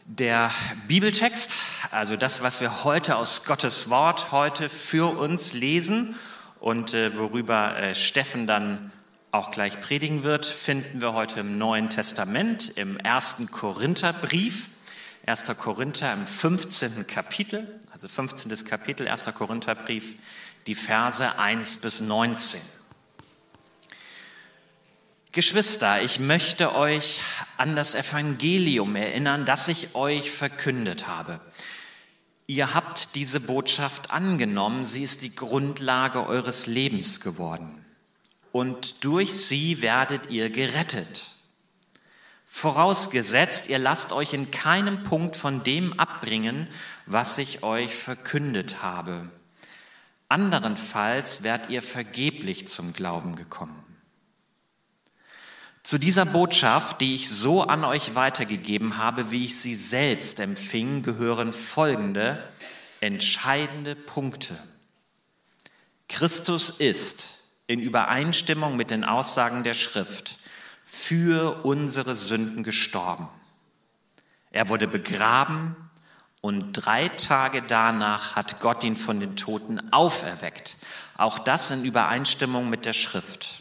Der Bibeltext, also das, was wir heute aus Gottes Wort heute für uns lesen und worüber Steffen dann auch gleich predigen wird, finden wir heute im Neuen Testament, im 1. Korintherbrief. 1. Korinther im 15. Kapitel, also 15. Kapitel, 1. Korintherbrief, die Verse 1 bis 19. Geschwister, ich möchte euch an das Evangelium erinnern, das ich euch verkündet habe. Ihr habt diese Botschaft angenommen, sie ist die Grundlage eures Lebens geworden. Und durch sie werdet ihr gerettet. Vorausgesetzt, ihr lasst euch in keinem Punkt von dem abbringen, was ich euch verkündet habe. Anderenfalls wärt ihr vergeblich zum Glauben gekommen. Zu dieser Botschaft, die ich so an euch weitergegeben habe, wie ich sie selbst empfing, gehören folgende entscheidende Punkte. Christus ist in Übereinstimmung mit den Aussagen der Schrift für unsere Sünden gestorben. Er wurde begraben und 3 Tage danach hat Gott ihn von den Toten auferweckt. Auch das in Übereinstimmung mit der Schrift.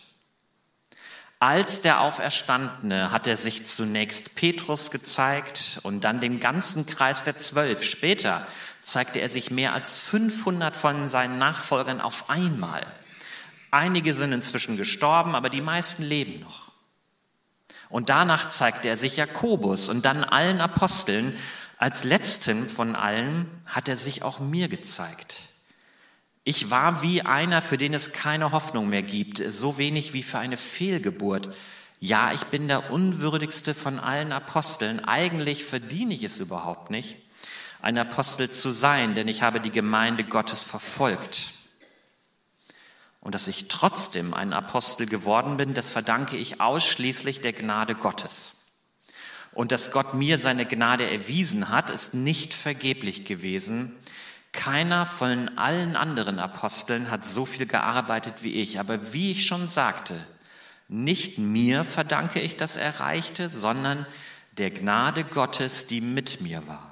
Als der Auferstandene hat er sich zunächst Petrus gezeigt und dann dem ganzen Kreis der 12. Später zeigte er sich mehr als 500 von seinen Nachfolgern auf einmal. Einige sind inzwischen gestorben, aber die meisten leben noch. Und danach zeigte er sich Jakobus und dann allen Aposteln. Als letzten von allen hat er sich auch mir gezeigt. Ich war wie einer, für den es keine Hoffnung mehr gibt, so wenig wie für eine Fehlgeburt. Ja, ich bin der unwürdigste von allen Aposteln. Eigentlich verdiene ich es überhaupt nicht, ein Apostel zu sein, denn ich habe die Gemeinde Gottes verfolgt. Und dass ich trotzdem ein Apostel geworden bin, das verdanke ich ausschließlich der Gnade Gottes. Und dass Gott mir seine Gnade erwiesen hat, ist nicht vergeblich gewesen. Keiner von allen anderen Aposteln hat so viel gearbeitet wie ich. Aber wie ich schon sagte, nicht mir verdanke ich das Erreichte, sondern der Gnade Gottes, die mit mir war.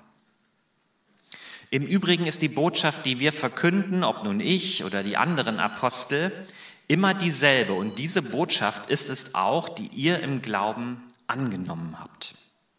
Im Übrigen ist die Botschaft, die wir verkünden, ob nun ich oder die anderen Apostel, immer dieselbe. Und diese Botschaft ist es auch, die ihr im Glauben angenommen habt.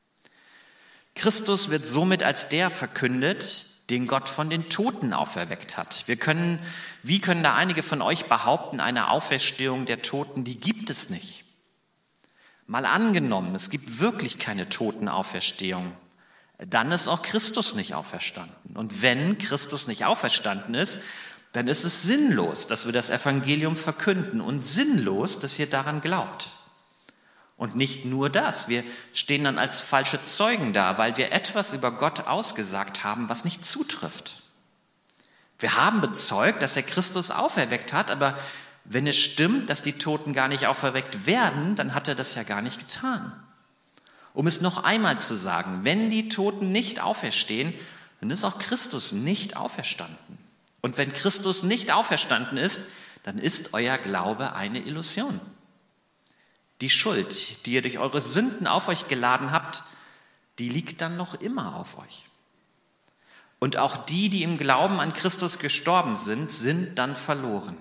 Christus wird somit als der verkündet, den Gott von den Toten auferweckt hat. Wie können da einige von euch behaupten, eine Auferstehung der Toten, die gibt es nicht? Mal angenommen, es gibt wirklich keine Totenauferstehung, dann ist auch Christus nicht auferstanden. Und wenn Christus nicht auferstanden ist, dann ist es sinnlos, dass wir das Evangelium verkünden und sinnlos, dass ihr daran glaubt. Und nicht nur das, wir stehen dann als falsche Zeugen da, weil wir etwas über Gott ausgesagt haben, was nicht zutrifft. Wir haben bezeugt, dass er Christus auferweckt hat, aber wenn es stimmt, dass die Toten gar nicht auferweckt werden, dann hat er das ja gar nicht getan. Um es noch einmal zu sagen, wenn die Toten nicht auferstehen, dann ist auch Christus nicht auferstanden. Und wenn Christus nicht auferstanden ist, dann ist euer Glaube eine Illusion. Die Schuld, die ihr durch eure Sünden auf euch geladen habt, die liegt dann noch immer auf euch. Und auch die, die im Glauben an Christus gestorben sind, sind dann verloren.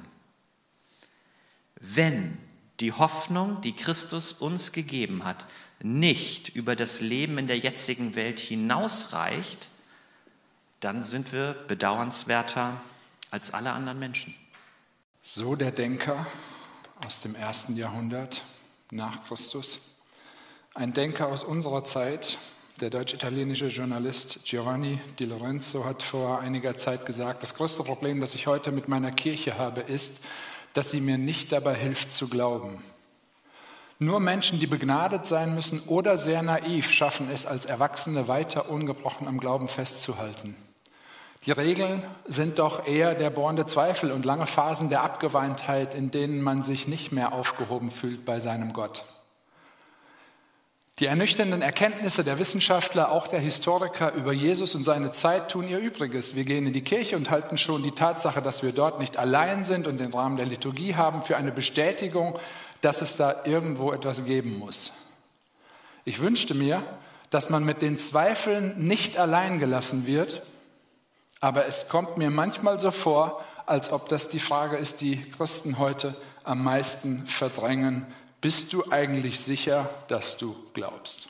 Wenn die Hoffnung, die Christus uns gegeben hat, nicht über das Leben in der jetzigen Welt hinausreicht, dann sind wir bedauernswerter als alle anderen Menschen. So der Denker aus dem 1. Jahrhundert nach Christus. Ein Denker aus unserer Zeit, der deutsch-italienische Journalist Giovanni Di Lorenzo hat vor einiger Zeit gesagt, das größte Problem, das ich heute mit meiner Kirche habe, ist, dass sie mir nicht dabei hilft zu glauben. Nur Menschen, die begnadet sein müssen oder sehr naiv, schaffen es als Erwachsene weiter ungebrochen am Glauben festzuhalten. Die Regeln sind doch eher der bohrende Zweifel und lange Phasen der Abgeweintheit, in denen man sich nicht mehr aufgehoben fühlt bei seinem Gott. Die ernüchternden Erkenntnisse der Wissenschaftler, auch der Historiker über Jesus und seine Zeit tun ihr Übriges. Wir gehen in die Kirche und halten schon die Tatsache, dass wir dort nicht allein sind und den Rahmen der Liturgie haben, für eine Bestätigung, dass es da irgendwo etwas geben muss. Ich wünschte mir, dass man mit den Zweifeln nicht allein gelassen wird, aber es kommt mir manchmal so vor, als ob das die Frage ist, die Christen heute am meisten verdrängen. Bist du eigentlich sicher, dass du glaubst?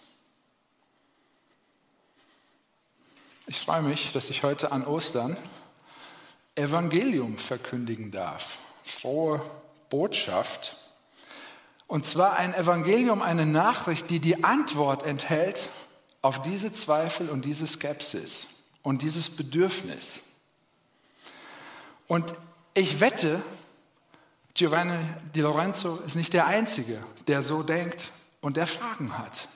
Ich freue mich, dass ich heute an Ostern Evangelium verkündigen darf. Frohe Botschaft. Und zwar ein Evangelium, eine Nachricht, die die Antwort enthält auf diese Zweifel und diese Skepsis und dieses Bedürfnis. Und ich wette, Giovanni Di Lorenzo ist nicht der Einzige, der so denkt und der Fragen hat.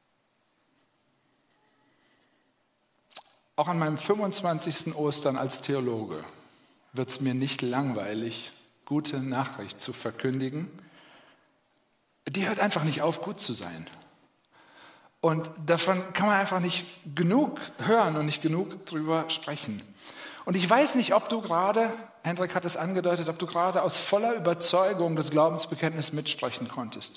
Auch an meinem 25. Ostern als Theologe wird es mir nicht langweilig, gute Nachricht zu verkündigen. Die hört einfach nicht auf, gut zu sein. Und davon kann man einfach nicht genug hören und nicht genug drüber sprechen. Und ich weiß nicht, ob du gerade, Hendrik hat es angedeutet, ob du gerade aus voller Überzeugung das Glaubensbekenntnis mitsprechen konntest.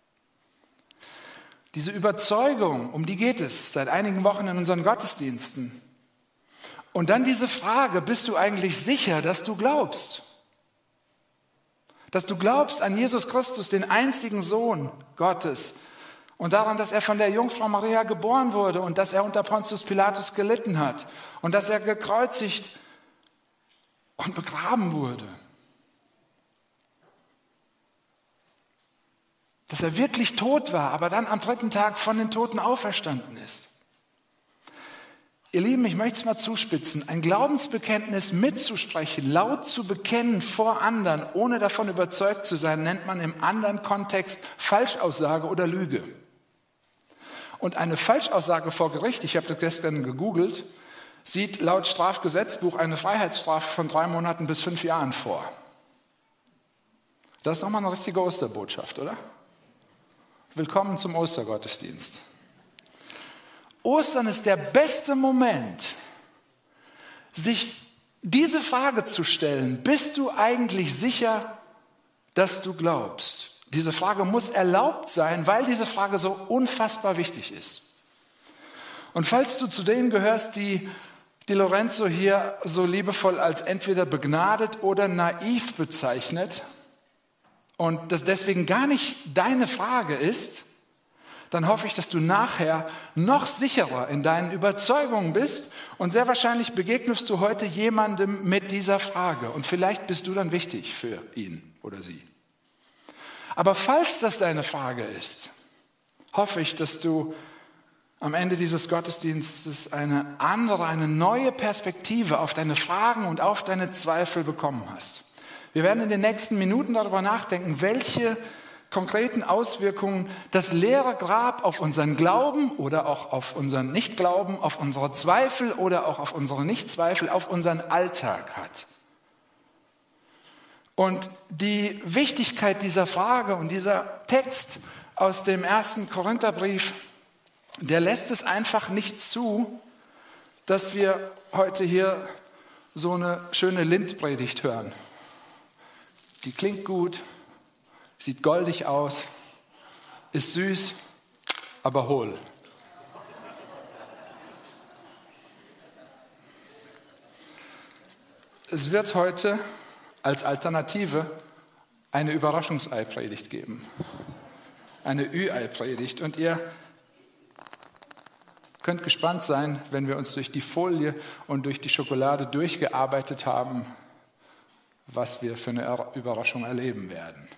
Diese Überzeugung, um die geht es seit einigen Wochen in unseren Gottesdiensten. Und dann diese Frage, bist du eigentlich sicher, dass du glaubst? Dass du glaubst an Jesus Christus, den einzigen Sohn Gottes, und daran, dass er von der Jungfrau Maria geboren wurde und dass er unter Pontius Pilatus gelitten hat und dass er gekreuzigt und begraben wurde. Dass er wirklich tot war, aber dann am 3. Tag von den Toten auferstanden ist. Ihr Lieben, ich möchte es mal zuspitzen. Ein Glaubensbekenntnis mitzusprechen, laut zu bekennen vor anderen, ohne davon überzeugt zu sein, nennt man im anderen Kontext Falschaussage oder Lüge. Und eine Falschaussage vor Gericht, ich habe das gestern gegoogelt, sieht laut Strafgesetzbuch eine Freiheitsstrafe von 3 Monaten bis 5 Jahren vor. Das ist nochmal eine richtige Osterbotschaft, oder? Willkommen zum Ostergottesdienst. Ostern ist der beste Moment, sich diese Frage zu stellen: Bist du eigentlich sicher, dass du glaubst? Diese Frage muss erlaubt sein, weil diese Frage so unfassbar wichtig ist. Und falls du zu denen gehörst, die Lorenzo hier so liebevoll als entweder begnadet oder naiv bezeichnet und das deswegen gar nicht deine Frage ist, dann hoffe ich, dass du nachher noch sicherer in deinen Überzeugungen bist und sehr wahrscheinlich begegnest du heute jemandem mit dieser Frage und vielleicht bist du dann wichtig für ihn oder sie. Aber falls das deine Frage ist, hoffe ich, dass du am Ende dieses Gottesdienstes eine andere, eine neue Perspektive auf deine Fragen und auf deine Zweifel bekommen hast. Wir werden in den nächsten Minuten darüber nachdenken, welche konkreten Auswirkungen das leere Grab auf unseren Glauben oder auch auf unseren Nichtglauben, auf unsere Zweifel oder auch auf unsere Nichtzweifel, auf unseren Alltag hat. Und die Wichtigkeit dieser Frage und dieser Text aus dem 1. Korintherbrief, der lässt es einfach nicht zu, dass wir heute hier so eine schöne Lindpredigt hören. Die klingt gut, sieht goldig aus, ist süß, aber hohl. Es wird heute als Alternative eine Überraschungsei-Predigt geben. Eine Ü-Ei-Predigt. Und ihr könnt gespannt sein, wenn wir uns durch die Folie und durch die Schokolade durchgearbeitet haben, was wir für eine Überraschung erleben werden.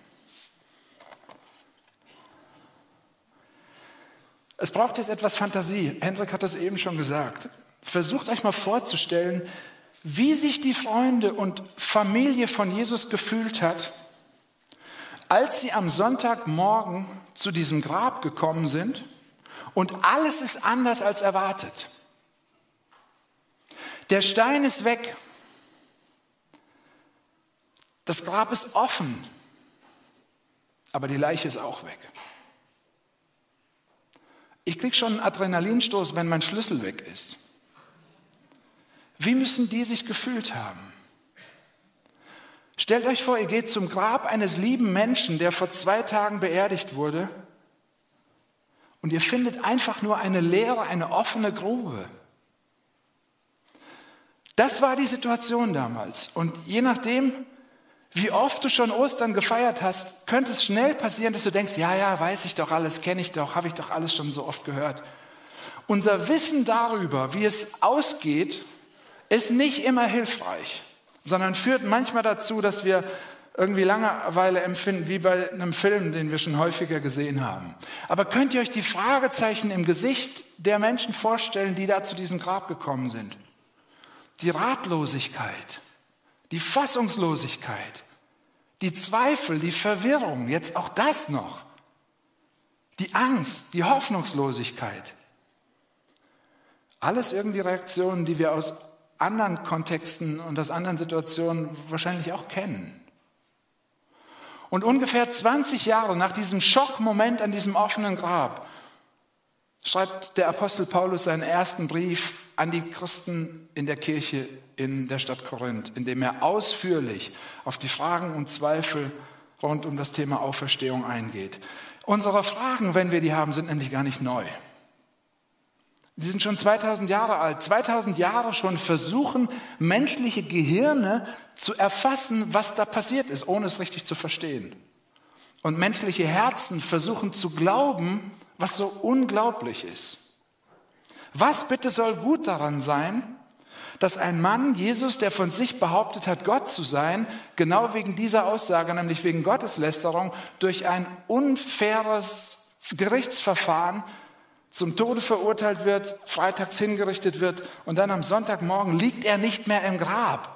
Es braucht jetzt etwas Fantasie. Hendrik hat das eben schon gesagt. Versucht euch mal vorzustellen, wie sich die Freunde und Familie von Jesus gefühlt hat, als sie am Sonntagmorgen zu diesem Grab gekommen sind und alles ist anders als erwartet. Der Stein ist weg. Das Grab ist offen, aber die Leiche ist auch weg. Ich kriege schon einen Adrenalinstoß, wenn mein Schlüssel weg ist. Wie müssen die sich gefühlt haben? Stellt euch vor, ihr geht zum Grab eines lieben Menschen, der vor 2 Tagen beerdigt wurde, Und ihr findet einfach nur eine leere, eine offene Grube. Das war die Situation damals. Und je nachdem, wie oft du schon Ostern gefeiert hast, könnte es schnell passieren, dass du denkst, ja, weiß ich doch alles, kenne ich doch, habe ich doch alles schon so oft gehört. Unser Wissen darüber, wie es ausgeht, ist nicht immer hilfreich, sondern führt manchmal dazu, dass wir irgendwie Langeweile empfinden, wie bei einem Film, den wir schon häufiger gesehen haben. Aber könnt ihr euch die Fragezeichen im Gesicht der Menschen vorstellen, die da zu diesem Grab gekommen sind? Die Ratlosigkeit, die Fassungslosigkeit, die Zweifel, die Verwirrung, jetzt auch das noch, die Angst, die Hoffnungslosigkeit. Alles irgendwie Reaktionen, die wir aus anderen Kontexten und aus anderen Situationen wahrscheinlich auch kennen. Und ungefähr 20 Jahre nach diesem Schockmoment an diesem offenen Grab schreibt der Apostel Paulus seinen ersten Brief an die Christen in der Kirche in der Stadt Korinth, in dem er ausführlich auf die Fragen und Zweifel rund um das Thema Auferstehung eingeht. Unsere Fragen, wenn wir die haben, sind nämlich gar nicht neu. Sie sind schon 2000 Jahre alt. 2000 Jahre schon versuchen menschliche Gehirne zu erfassen, was da passiert ist, ohne es richtig zu verstehen. Und menschliche Herzen versuchen zu glauben, was so unglaublich ist. Was bitte soll gut daran sein, dass ein Mann, Jesus, der von sich behauptet hat, Gott zu sein, genau wegen dieser Aussage, nämlich wegen Gotteslästerung, durch ein unfaires Gerichtsverfahren zum Tode verurteilt wird, freitags hingerichtet wird und dann am Sonntagmorgen liegt er nicht mehr im Grab.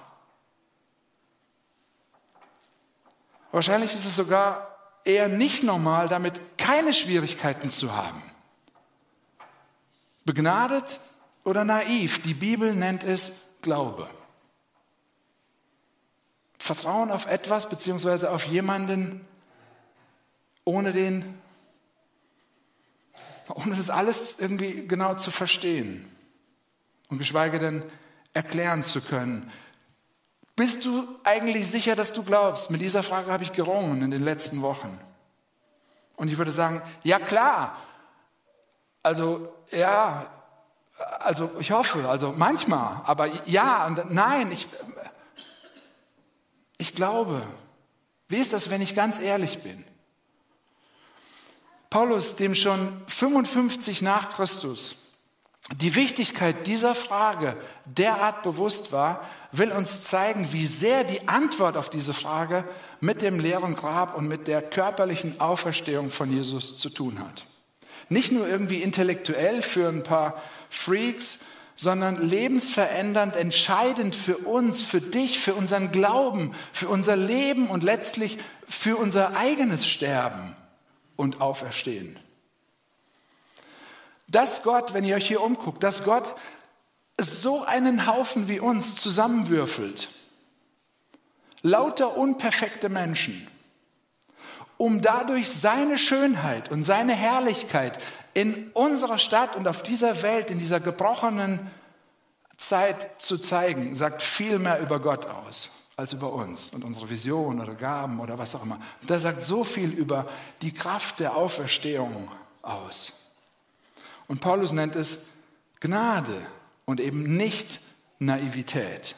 Wahrscheinlich ist es sogar eher nicht normal, damit keine Schwierigkeiten zu haben. Begnadet oder naiv, die Bibel nennt es Glaube. Vertrauen auf etwas bzw. auf jemanden, ohne das alles irgendwie genau zu verstehen und geschweige denn erklären zu können. Bist du eigentlich sicher, dass du glaubst? Mit dieser Frage habe ich gerungen in den letzten Wochen. Und ich würde sagen, ja klar, ich hoffe, manchmal, aber ja und nein, ich glaube. Wie ist das, wenn ich ganz ehrlich bin? Paulus, dem schon 55 nach Christus die Wichtigkeit dieser Frage derart bewusst war, will uns zeigen, wie sehr die Antwort auf diese Frage mit dem leeren Grab und mit der körperlichen Auferstehung von Jesus zu tun hat. Nicht nur irgendwie intellektuell für ein paar Freaks, sondern lebensverändernd, entscheidend für uns, für dich, für unseren Glauben, für unser Leben und letztlich für unser eigenes Sterben und Auferstehen. Dass Gott, wenn ihr euch hier umguckt, dass Gott so einen Haufen wie uns zusammenwürfelt, lauter unperfekte Menschen, um dadurch seine Schönheit und seine Herrlichkeit in unserer Stadt und auf dieser Welt, in dieser gebrochenen Zeit zu zeigen, sagt viel mehr über Gott aus als über uns und unsere Vision oder Gaben oder was auch immer. Das sagt so viel über die Kraft der Auferstehung aus. Und Paulus nennt es Gnade und eben nicht Naivität.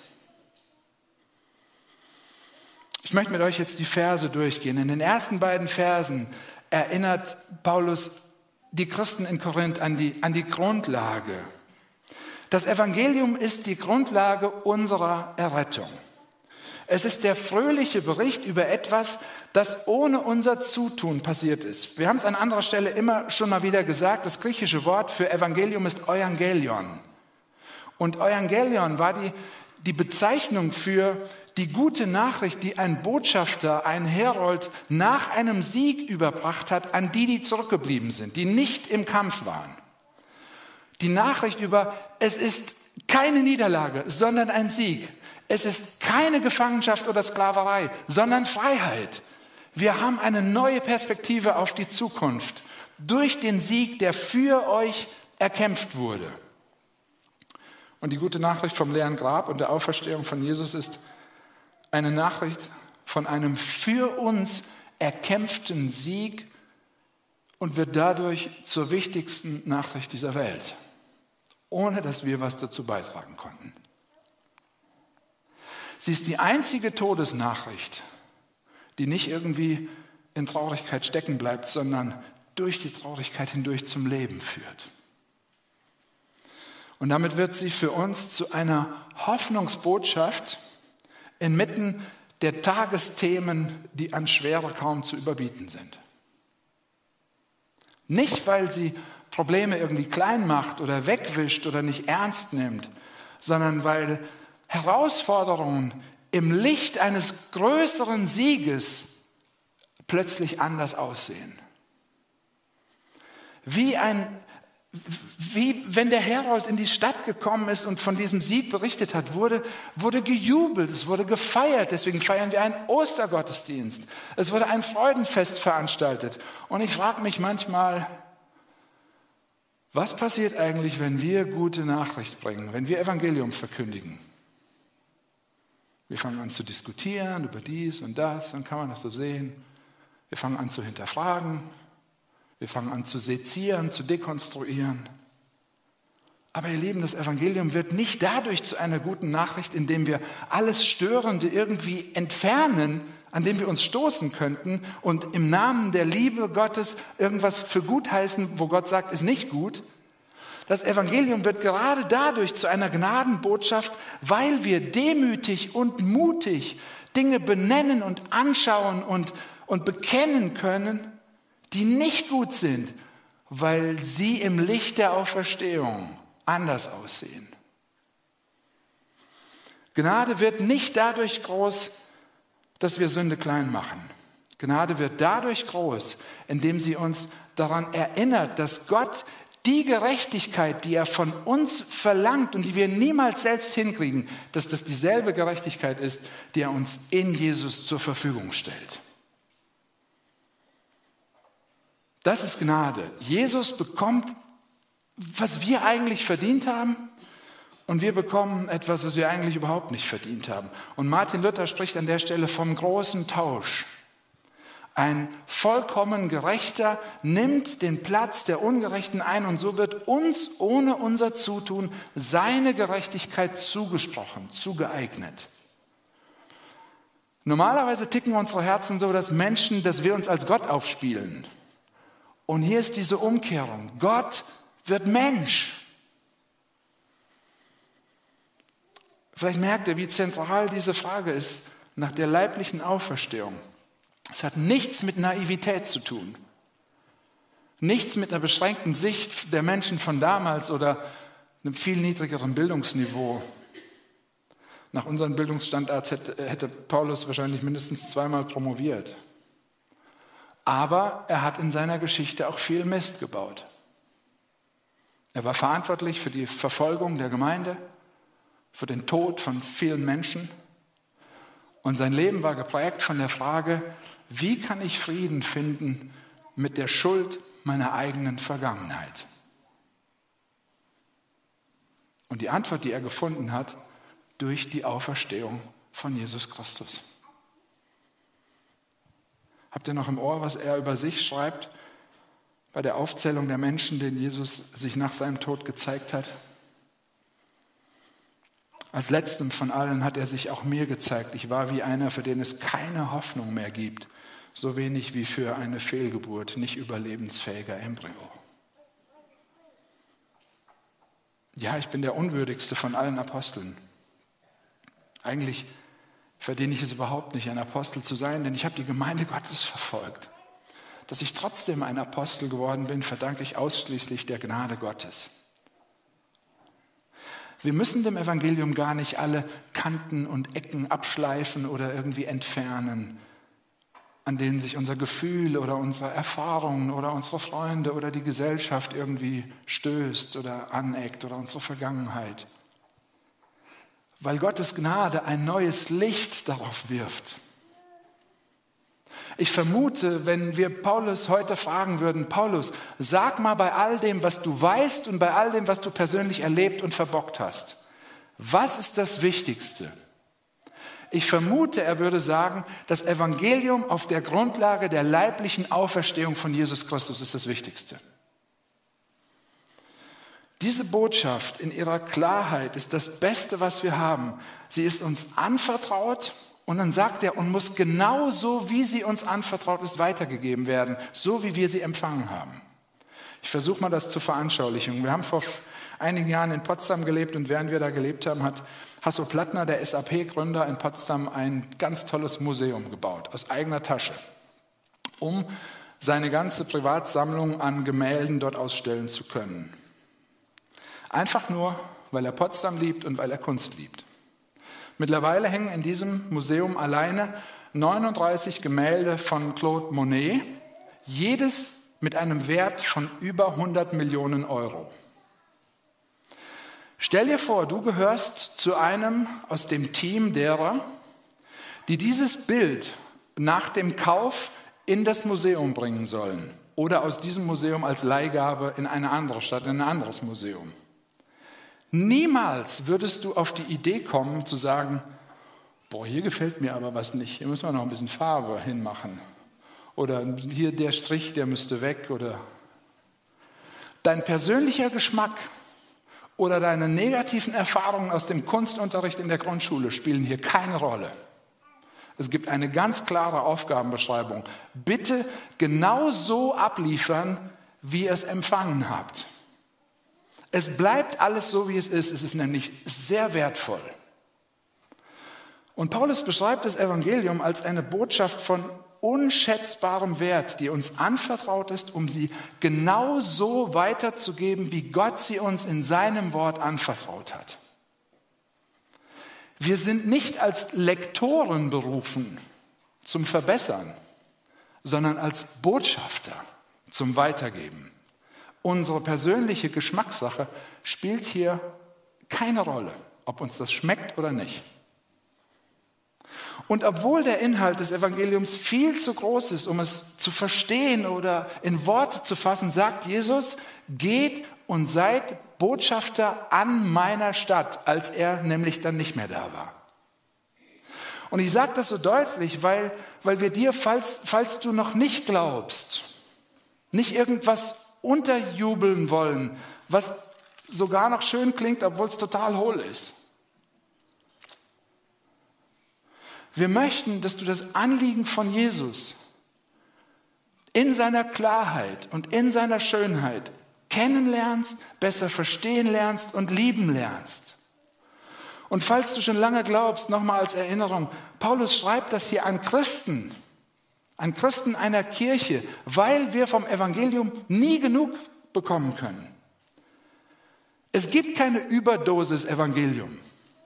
Ich möchte mit euch jetzt die Verse durchgehen. In den ersten beiden Versen erinnert Paulus die Christen in Korinth an die Grundlage. Das Evangelium ist die Grundlage unserer Errettung. Es ist der fröhliche Bericht über etwas, das ohne unser Zutun passiert ist. Wir haben es an anderer Stelle immer schon mal wieder gesagt, das griechische Wort für Evangelium ist Euangelion. Und Euangelion war die Bezeichnung für die gute Nachricht, die ein Botschafter, ein Herold nach einem Sieg überbracht hat an die zurückgeblieben sind, die nicht im Kampf waren. Die Nachricht über, es ist keine Niederlage, sondern ein Sieg. Es ist keine Gefangenschaft oder Sklaverei, sondern Freiheit. Wir haben eine neue Perspektive auf die Zukunft durch den Sieg, der für euch erkämpft wurde. Und die gute Nachricht vom leeren Grab und der Auferstehung von Jesus ist eine Nachricht von einem für uns erkämpften Sieg und wird dadurch zur wichtigsten Nachricht dieser Welt, ohne dass wir was dazu beitragen konnten. Sie ist die einzige Todesnachricht, die nicht irgendwie in Traurigkeit stecken bleibt, sondern durch die Traurigkeit hindurch zum Leben führt. Und damit wird sie für uns zu einer Hoffnungsbotschaft inmitten der Tagesthemen, die an Schwere kaum zu überbieten sind. Nicht, weil sie Probleme irgendwie klein macht oder wegwischt oder nicht ernst nimmt, sondern weil Herausforderungen im Licht eines größeren Sieges plötzlich anders aussehen. Wie wenn der Herold in die Stadt gekommen ist und von diesem Sieg berichtet hat, wurde gejubelt, es wurde gefeiert. Deswegen feiern wir einen Ostergottesdienst. Es wurde ein Freudenfest veranstaltet. Und ich frage mich manchmal, was passiert eigentlich, wenn wir gute Nachricht bringen, wenn wir Evangelium verkündigen? Wir fangen an zu diskutieren über dies und das, dann kann man das so sehen. Wir fangen an zu hinterfragen. Wir fangen an zu sezieren, zu dekonstruieren. Aber ihr Lieben, das Evangelium wird nicht dadurch zu einer guten Nachricht, indem wir alles Störende irgendwie entfernen, an dem wir uns stoßen könnten und im Namen der Liebe Gottes irgendwas für gut heißen, wo Gott sagt, ist nicht gut. Das Evangelium wird gerade dadurch zu einer Gnadenbotschaft, weil wir demütig und mutig Dinge benennen und anschauen und bekennen können, die nicht gut sind, weil sie im Licht der Auferstehung anders aussehen. Gnade wird nicht dadurch groß, dass wir Sünde klein machen. Gnade wird dadurch groß, indem sie uns daran erinnert, dass Gott die Gerechtigkeit, die er von uns verlangt und die wir niemals selbst hinkriegen, dass das dieselbe Gerechtigkeit ist, die er uns in Jesus zur Verfügung stellt. Das ist Gnade. Jesus bekommt, was wir eigentlich verdient haben, und wir bekommen etwas, was wir eigentlich überhaupt nicht verdient haben. Und Martin Luther spricht an der Stelle vom großen Tausch. Ein vollkommen Gerechter nimmt den Platz der Ungerechten ein und so wird uns ohne unser Zutun seine Gerechtigkeit zugesprochen, zugeeignet. Normalerweise ticken unsere Herzen so, dass wir uns als Gott aufspielen. Und hier ist diese Umkehrung. Gott wird Mensch. Vielleicht merkt ihr, wie zentral diese Frage ist nach der leiblichen Auferstehung. Es hat nichts mit Naivität zu tun. Nichts mit einer beschränkten Sicht der Menschen von damals oder einem viel niedrigeren Bildungsniveau. Nach unseren Bildungsstandards hätte Paulus wahrscheinlich mindestens 2-mal promoviert. Aber er hat in seiner Geschichte auch viel Mist gebaut. Er war verantwortlich für die Verfolgung der Gemeinde, für den Tod von vielen Menschen. Und sein Leben war geprägt von der Frage, wie kann ich Frieden finden mit der Schuld meiner eigenen Vergangenheit? Und die Antwort, die er gefunden hat, durch die Auferstehung von Jesus Christus. Habt ihr noch im Ohr, was er über sich schreibt bei der Aufzählung der Menschen, denen Jesus sich nach seinem Tod gezeigt hat? Als letztem von allen hat er sich auch mir gezeigt. Ich war wie einer, für den es keine Hoffnung mehr gibt, so wenig wie für eine Fehlgeburt, nicht überlebensfähiger Embryo. Ja, ich bin der unwürdigste von allen Aposteln. Eigentlich verdiene ich es überhaupt nicht, ein Apostel zu sein, denn ich habe die Gemeinde Gottes verfolgt. Dass ich trotzdem ein Apostel geworden bin, verdanke ich ausschließlich der Gnade Gottes. Wir müssen dem Evangelium gar nicht alle Kanten und Ecken abschleifen oder irgendwie entfernen, an denen sich unser Gefühl oder unsere Erfahrungen oder unsere Freunde oder die Gesellschaft irgendwie stößt oder aneckt oder unsere Vergangenheit. Weil Gottes Gnade ein neues Licht darauf wirft. Ich vermute, wenn wir Paulus heute fragen würden, Paulus, sag mal bei all dem, was du weißt und bei all dem, was du persönlich erlebt und verbockt hast, was ist das Wichtigste? Ich vermute, er würde sagen, das Evangelium auf der Grundlage der leiblichen Auferstehung von Jesus Christus ist das Wichtigste. Diese Botschaft in ihrer Klarheit ist das Beste, was wir haben. Sie ist uns anvertraut und dann sagt er, und muss genauso, wie sie uns anvertraut ist, weitergegeben werden, so wie wir sie empfangen haben. Ich versuche mal das zu veranschaulichen. Wir haben vor einigen Jahren in Potsdam gelebt und während wir da gelebt haben, hat Hasso Plattner, der SAP-Gründer in Potsdam, ein ganz tolles Museum gebaut, aus eigener Tasche, um seine ganze Privatsammlung an Gemälden dort ausstellen zu können. Einfach nur, weil er Potsdam liebt und weil er Kunst liebt. Mittlerweile hängen in diesem Museum alleine 39 Gemälde von Claude Monet, jedes mit einem Wert von über 100 Millionen Euro. Stell dir vor, du gehörst zu einem aus dem Team derer, die dieses Bild nach dem Kauf in das Museum bringen sollen oder aus diesem Museum als Leihgabe in eine andere Stadt, in ein anderes Museum. Niemals würdest du auf die Idee kommen zu sagen, boah, hier gefällt mir aber was nicht, hier müssen wir noch ein bisschen Farbe hinmachen. Oder hier der Strich, der müsste weg. Oder dein persönlicher Geschmack oder deine negativen Erfahrungen aus dem Kunstunterricht in der Grundschule spielen hier keine Rolle. Es gibt eine ganz klare Aufgabenbeschreibung. Bitte genau so abliefern, wie ihr es empfangen habt. Es bleibt alles so, wie es ist. Es ist nämlich sehr wertvoll. Und Paulus beschreibt das Evangelium als eine Botschaft von unschätzbarem Wert, die uns anvertraut ist, um sie genau so weiterzugeben, wie Gott sie uns in seinem Wort anvertraut hat. Wir sind nicht als Lektoren berufen zum Verbessern, sondern als Botschafter zum Weitergeben. Unsere persönliche Geschmackssache spielt hier keine Rolle, ob uns das schmeckt oder nicht. Und obwohl der Inhalt des Evangeliums viel zu groß ist, um es zu verstehen oder in Worte zu fassen, sagt Jesus, geht und seid Botschafter an meiner Stadt, als er nämlich dann nicht mehr da war. Und ich sage das so deutlich, weil wir dir, falls du noch nicht glaubst, nicht irgendwas unterjubeln wollen, was sogar noch schön klingt, obwohl es total hohl ist. Wir möchten, dass du das Anliegen von Jesus in seiner Klarheit und in seiner Schönheit kennenlernst, besser verstehen lernst und lieben lernst. Und falls du schon lange glaubst, nochmal als Erinnerung, Paulus schreibt das hier an Christen einer Kirche, weil wir vom Evangelium nie genug bekommen können. Es gibt keine Überdosis Evangelium.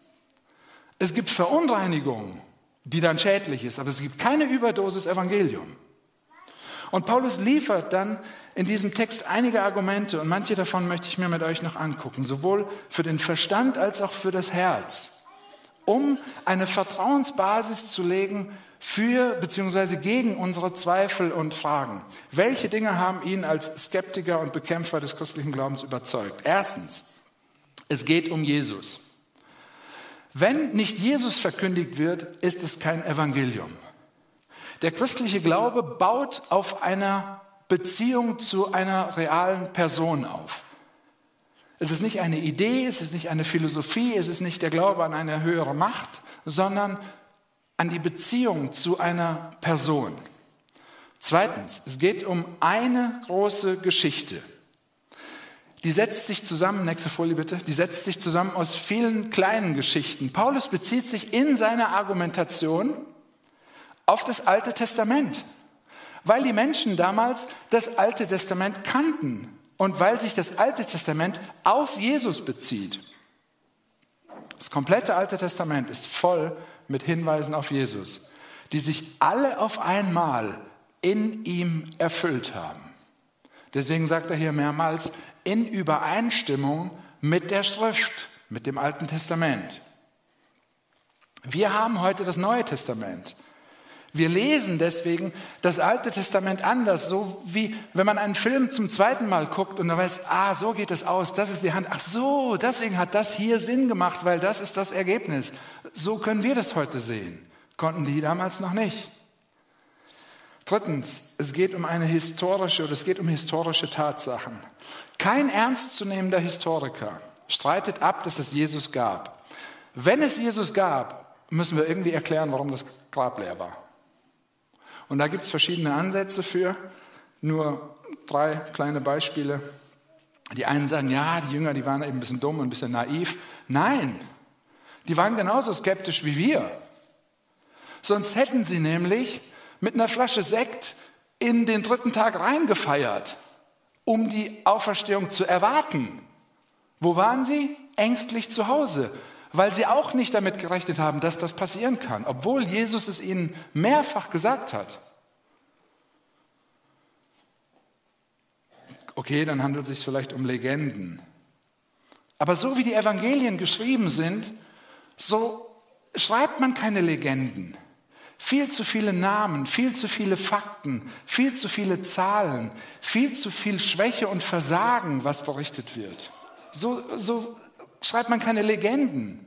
Es gibt Verunreinigung, die dann schädlich ist, aber es gibt keine Überdosis Evangelium. Und Paulus liefert dann in diesem Text einige Argumente und manche davon möchte ich mir mit euch noch angucken, sowohl für den Verstand als auch für das Herz, um eine Vertrauensbasis zu legen für bzw. gegen unsere Zweifel und Fragen. Welche Dinge haben ihn als Skeptiker und Bekämpfer des christlichen Glaubens überzeugt? Erstens, es geht um Jesus. Wenn nicht Jesus verkündigt wird, ist es kein Evangelium. Der christliche Glaube baut auf einer Beziehung zu einer realen Person auf. Es ist nicht eine Idee, es ist nicht eine Philosophie, es ist nicht der Glaube an eine höhere Macht, sondern an die Beziehung zu einer Person. Zweitens, es geht um eine große Geschichte. Die setzt sich zusammen, nächste Folie bitte, die setzt sich zusammen aus vielen kleinen Geschichten. Paulus bezieht sich in seiner Argumentation auf das Alte Testament, weil die Menschen damals das Alte Testament kannten und weil sich das Alte Testament auf Jesus bezieht. Das komplette Alte Testament ist voll mit Hinweisen auf Jesus, die sich alle auf einmal in ihm erfüllt haben. Deswegen sagt er hier mehrmals, in Übereinstimmung mit der Schrift, mit dem Alten Testament. Wir haben heute das Neue Testament. Wir lesen deswegen das Alte Testament anders, so wie wenn man einen Film zum zweiten Mal guckt und dann weiß, so geht es aus, das ist die Hand, ach so, deswegen hat das hier Sinn gemacht, weil das ist das Ergebnis. So können wir das heute sehen. Konnten die damals noch nicht. Drittens, es geht um historische Tatsachen. Kein ernstzunehmender Historiker streitet ab, dass es Jesus gab. Wenn es Jesus gab, müssen wir irgendwie erklären, warum das Grab leer war. Und da gibt es verschiedene Ansätze für, nur 3 kleine Beispiele. Die einen sagen, ja, die Jünger, die waren eben ein bisschen dumm und ein bisschen naiv. Nein, die waren genauso skeptisch wie wir. Sonst hätten sie nämlich mit einer Flasche Sekt in den 3. Tag reingefeiert, um die Auferstehung zu erwarten. Wo waren sie? Ängstlich zu Hause, weil sie auch nicht damit gerechnet haben, dass das passieren kann, obwohl Jesus es ihnen mehrfach gesagt hat. Okay, dann handelt es sich vielleicht um Legenden. Aber so wie die Evangelien geschrieben sind, so schreibt man keine Legenden. Viel zu viele Namen, viel zu viele Fakten, viel zu viele Zahlen, viel zu viel Schwäche und Versagen, was berichtet wird. So schreibt man keine Legenden.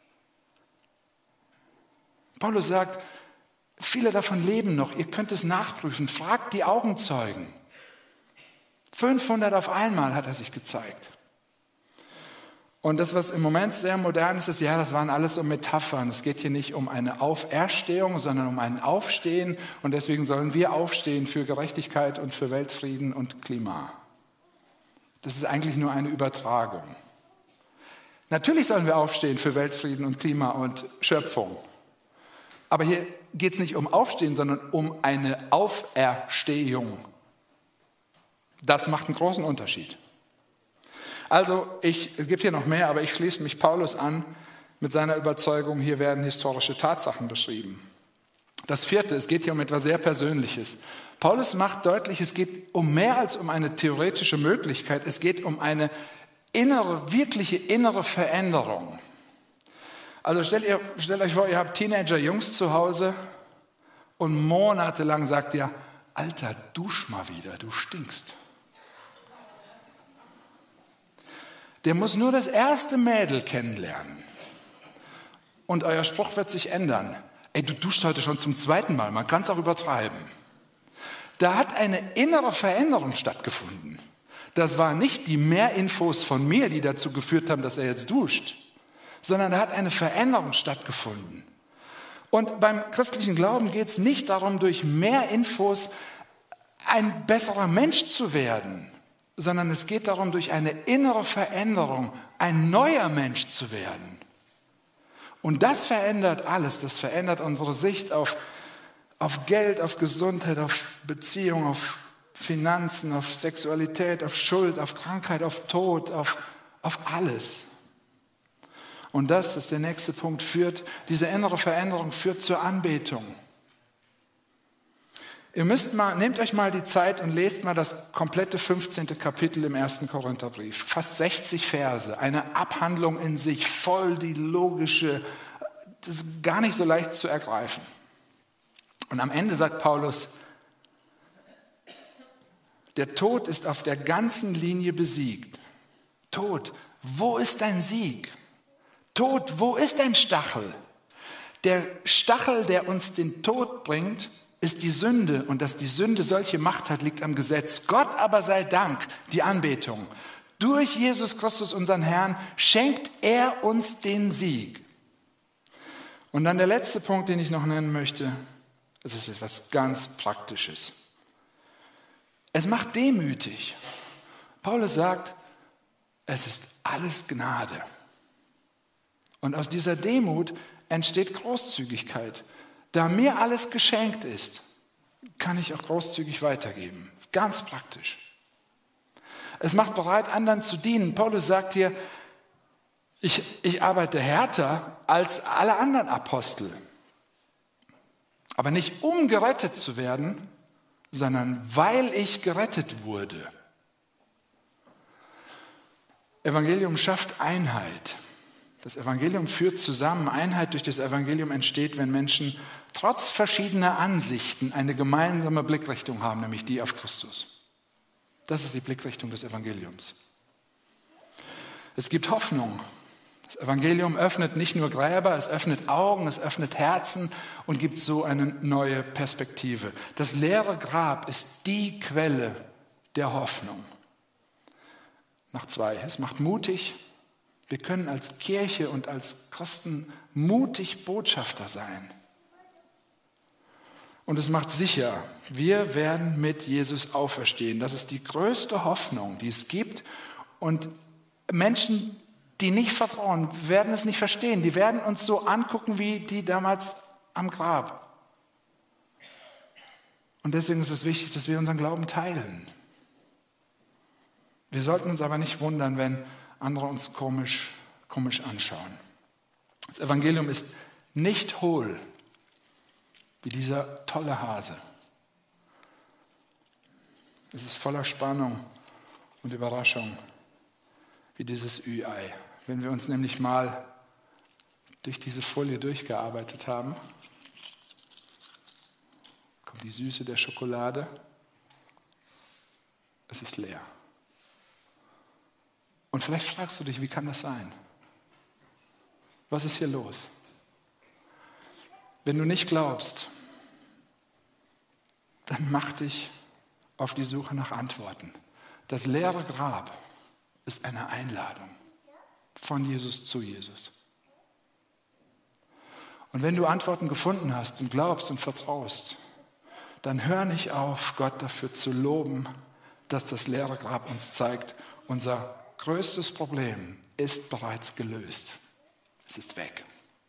Paulus sagt, viele davon leben noch, ihr könnt es nachprüfen, fragt die Augenzeugen. 500 auf einmal hat er sich gezeigt. Und das, was im Moment sehr modern ist, ja, das waren alles so Metaphern. Es geht hier nicht um eine Auferstehung, sondern um ein Aufstehen. Und deswegen sollen wir aufstehen für Gerechtigkeit und für Weltfrieden und Klima. Das ist eigentlich nur eine Übertragung. Natürlich sollen wir aufstehen für Weltfrieden und Klima und Schöpfung. Aber hier geht es nicht um Aufstehen, sondern um eine Auferstehung. Das macht einen großen Unterschied. Also, es gibt hier noch mehr, aber ich schließe mich Paulus an mit seiner Überzeugung, hier werden historische Tatsachen beschrieben. Das 4., es geht hier um etwas sehr Persönliches. Paulus macht deutlich, es geht um mehr als um eine theoretische Möglichkeit, es geht um eine wirkliche innere Veränderung. Also stellt euch vor, ihr habt Teenager-Jungs zu Hause und monatelang sagt ihr, Alter, dusch mal wieder, du stinkst. Der muss nur das erste Mädel kennenlernen. Und euer Spruch wird sich ändern. Ey, du duschst heute schon zum 2. Mal, man kann es auch übertreiben. Da hat eine innere Veränderung stattgefunden. Das waren nicht die Mehrinfos von mir, die dazu geführt haben, dass er jetzt duscht, sondern da hat eine Veränderung stattgefunden. Und beim christlichen Glauben geht es nicht darum, durch mehr Infos ein besserer Mensch zu werden, sondern es geht darum, durch eine innere Veränderung ein neuer Mensch zu werden. Und das verändert alles. Das verändert unsere Sicht auf Geld, auf Gesundheit, auf Beziehung, auf Finanzen, auf Sexualität, auf Schuld, auf Krankheit, auf Tod, auf alles. Und das ist der nächste Punkt, diese innere Veränderung führt zur Anbetung. Nehmt euch mal die Zeit und lest mal das komplette 15. Kapitel im 1. Korintherbrief. Fast 60 Verse, eine Abhandlung in sich, voll die logische, das ist gar nicht so leicht zu ergreifen. Und am Ende sagt Paulus, der Tod ist auf der ganzen Linie besiegt. Tod, wo ist dein Sieg? Tod, wo ist dein Stachel? Der Stachel, der uns den Tod bringt, ist die Sünde, und dass die Sünde solche Macht hat, liegt am Gesetz. Gott aber sei Dank, die Anbetung. Durch Jesus Christus, unseren Herrn, schenkt er uns den Sieg. Und dann der letzte Punkt, den ich noch nennen möchte, es ist etwas ganz Praktisches. Es macht demütig. Paulus sagt, es ist alles Gnade. Und aus dieser Demut entsteht Großzügigkeit. Da mir alles geschenkt ist, kann ich auch großzügig weitergeben. Ganz praktisch. Es macht bereit, anderen zu dienen. Paulus sagt hier, ich arbeite härter als alle anderen Apostel. Aber nicht um gerettet zu werden, sondern weil ich gerettet wurde. Evangelium schafft Einheit. Das Evangelium führt zusammen. Einheit durch das Evangelium entsteht, wenn Menschen trotz verschiedener Ansichten eine gemeinsame Blickrichtung haben, nämlich die auf Christus. Das ist die Blickrichtung des Evangeliums. Es gibt Hoffnung. Das Evangelium öffnet nicht nur Gräber, es öffnet Augen, es öffnet Herzen und gibt so eine neue Perspektive. Das leere Grab ist die Quelle der Hoffnung. Noch 2, es macht mutig. Wir können als Kirche und als Christen mutig Botschafter sein. Und es macht sicher, wir werden mit Jesus auferstehen. Das ist die größte Hoffnung, die es gibt. Und Menschen, die nicht vertrauen, werden es nicht verstehen. Die werden uns so angucken wie die damals am Grab. Und deswegen ist es wichtig, dass wir unseren Glauben teilen. Wir sollten uns aber nicht wundern, wenn andere uns komisch anschauen. Das Evangelium ist nicht hohl wie dieser tolle Hase. Es ist voller Spannung und Überraschung wie dieses Ü-Ei. Wenn wir uns nämlich mal durch diese Folie durchgearbeitet haben, kommt die Süße der Schokolade, es ist leer. Und vielleicht fragst du dich, wie kann das sein? Was ist hier los? Wenn du nicht glaubst, dann mach dich auf die Suche nach Antworten. Das leere Grab ist eine Einladung von Jesus zu Jesus. Und wenn du Antworten gefunden hast und glaubst und vertraust, dann hör nicht auf, Gott dafür zu loben, dass das leere Grab uns zeigt, unser größtes Problem ist bereits gelöst. Es ist weg.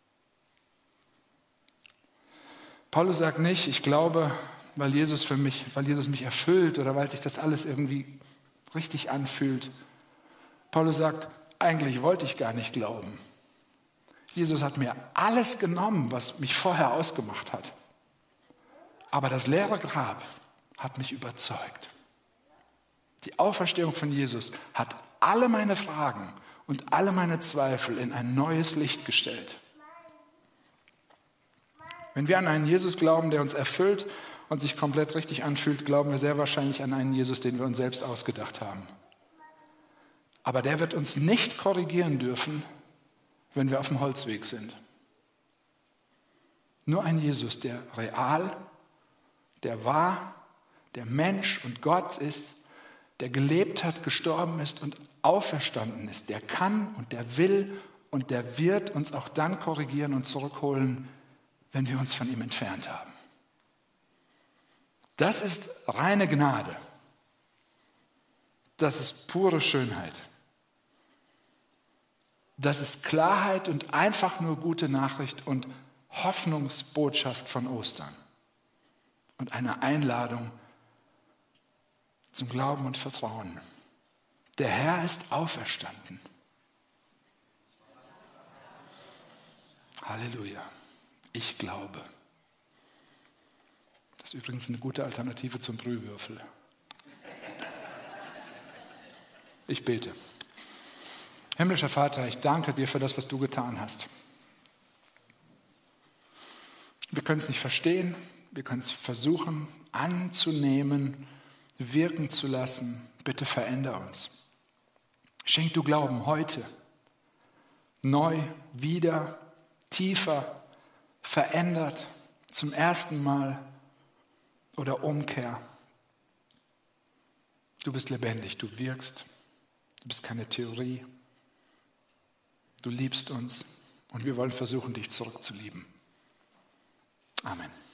Paulus sagt nicht, ich glaube, weil Jesus mich erfüllt oder weil sich das alles irgendwie richtig anfühlt. Paulus sagt, eigentlich wollte ich gar nicht glauben. Jesus hat mir alles genommen, was mich vorher ausgemacht hat. Aber das leere Grab hat mich überzeugt. Die Auferstehung von Jesus hat alle meine Fragen und alle meine Zweifel in ein neues Licht gestellt. Wenn wir an einen Jesus glauben, der uns erfüllt und sich komplett richtig anfühlt, glauben wir sehr wahrscheinlich an einen Jesus, den wir uns selbst ausgedacht haben. Aber der wird uns nicht korrigieren dürfen, wenn wir auf dem Holzweg sind. Nur ein Jesus, der real, der wahr, der Mensch und Gott ist, der gelebt hat, gestorben ist und auferstanden ist, der kann und der will und der wird uns auch dann korrigieren und zurückholen, wenn wir uns von ihm entfernt haben. Das ist reine Gnade. Das ist pure Schönheit. Das ist Klarheit und einfach nur gute Nachricht und Hoffnungsbotschaft von Ostern. Und eine Einladung zum Glauben und Vertrauen. Der Herr ist auferstanden. Halleluja. Ich glaube. Das ist übrigens eine gute Alternative zum Brühwürfel. Ich bete. Himmlischer Vater, ich danke dir für das, was du getan hast. Wir können es nicht verstehen, wir können es versuchen anzunehmen, wirken zu lassen. Bitte veränder uns. Schenk du Glauben heute, neu, wieder, tiefer, verändert, zum ersten Mal oder Umkehr. Du bist lebendig, du wirkst, du bist keine Theorie. Du liebst uns und wir wollen versuchen, dich zurückzulieben. Amen.